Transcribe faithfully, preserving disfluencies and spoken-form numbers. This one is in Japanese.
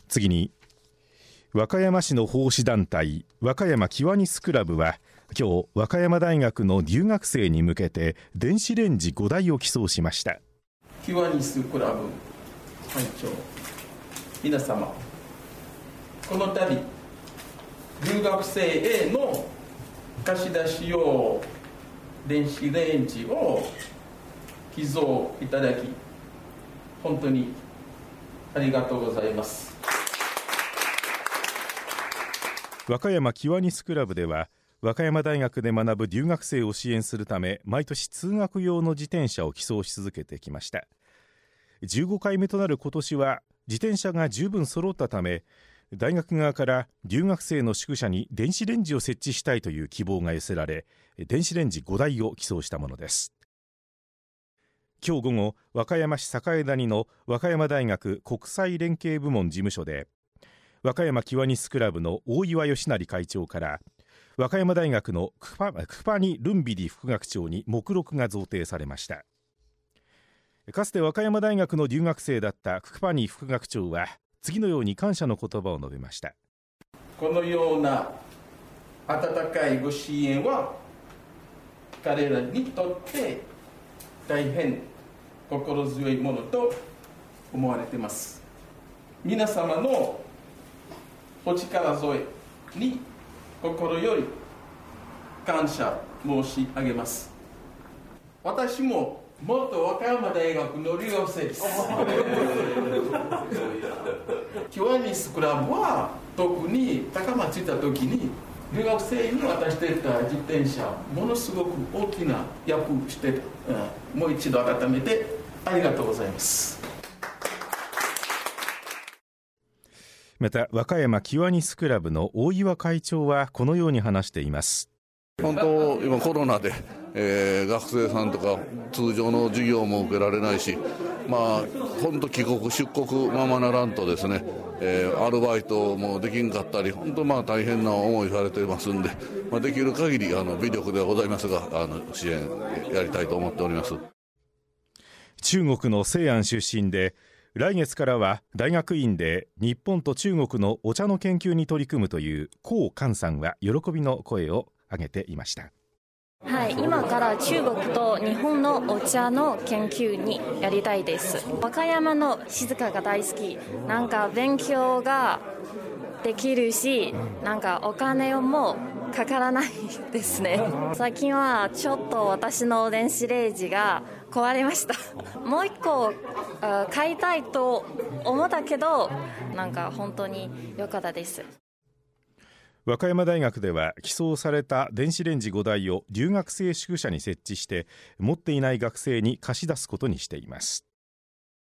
次に、和歌山市の奉仕団体和歌山キワニスクラブは今日和歌山大学の留学生に向けて電子レンジごだいを寄贈しました。 キワニスクラブ会長、皆様、この度留学生への貸し出し用電子レンジを寄贈いただき、本当にありがとうございます。 和歌山キワニスクラブでは和歌山大学で学ぶ留学生を支援するため毎年通学用の自転車を寄贈し続けてきました。じゅうごかいめとなる今年は自転車が十分揃ったため、大学側から留学生の宿舎に電子レンジを設置したいという希望が寄せられ、電子レンジごだいを寄贈したものです。今日午後、和歌山市栄谷の和歌山大学国際連携部門事務所で和歌山キワニスクラブの大岩義成会長から和歌山大学のクパ、クパニ・ルンビディ副学長に目録が贈呈されました。かつて和歌山大学の留学生だったクパニ副学長は次のように感謝の言葉を述べました。 このような温かいご支援は彼らにとって大変心強いものと思われています。皆様のお力添えに心より感謝申し上げます。私も元和歌山大学の留学生です。キワニスクラブは特に高松にいた時に留学生に渡していた自転車、ものすごく大きな役してた、うん、もう一度改めてありがとうございます。 また和歌山キワニスクラブの大岩会長はこのように話しています。 本当今コロナで、えー、学生さんとか通常の授業も受けられないし、まあ本当帰国出国ままならんとですね、えー、アルバイトもできんかったり、本当まあ大変な思いされていますんで、まあ、できる限りあの微力ではございますがあの支援やりたいと思っております。 中国の西安出身で来月からは大学院で日本と中国のお茶の研究に取り組むという高寛さんは喜びの声を上げていました。 はい、今から中国と日本のお茶の研究にやりたいです。和歌山の静かが大好き。なんか勉強ができるし、なんかお金もかからないですね。最近はちょっと私の電子レンジが壊れました。もう一個買いたいと思ったけど、なんか本当に良かったです。 和歌山大学では寄贈された電子レンジごだいを留学生宿舎に設置して持っていない学生に貸し出すことにしています。